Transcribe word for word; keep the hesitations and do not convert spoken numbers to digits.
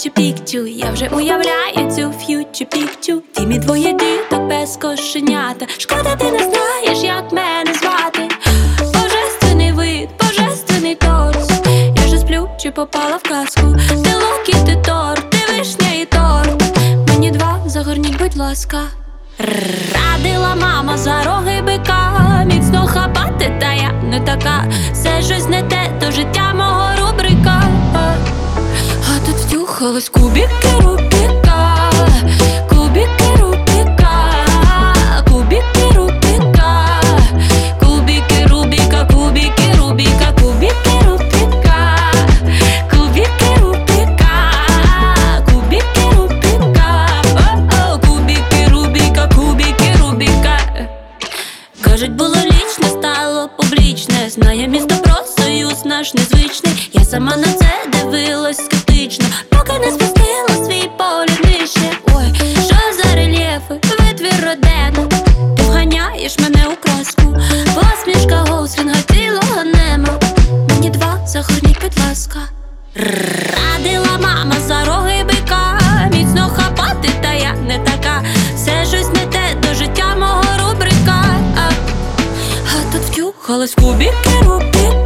Machu Picchu. Я вже уявляю цю ф'ючу пікчу. Ти мій твоє діток без кошенята. Шкода, ти не знаєш, як мене звати. Божественний вид, божественний торс. Я же сплю, чи попала в казку. Ти лук і ти торт, ти вишня і торт. Мені два, загорніть, будь ласка. Радила мама за роги бика. Міцно хапати, та я не така. Все щось не те, то життя мого рубрика. А тут втюхалось кубики Рубіка. Кубики Рубіка. Кубики Рубіка. Кубики Рубіка, кубики Рубіка, кубики Рубіка. Кубики Рубіка. Кубики Рубіка. О-о, кубики Рубіка, кубики Рубіка. Кажуть, було лічне, стало публічне. Знає місто про союз наш незвичний. Я сама на це дивилась скептично, поки не спустила свій погляд нижче. Ой, що за рельєфи, витвір Родена. Ти вганяєш мене у краску. Посмішка Гослінга, цілого нема. Мені два, загорніть, будь ласка. Радила мама за роги бика. Міцно хапати, та я не така. Все щось не те, до життя мого рубрика. А, а тут втюхалось кубики Рубіка.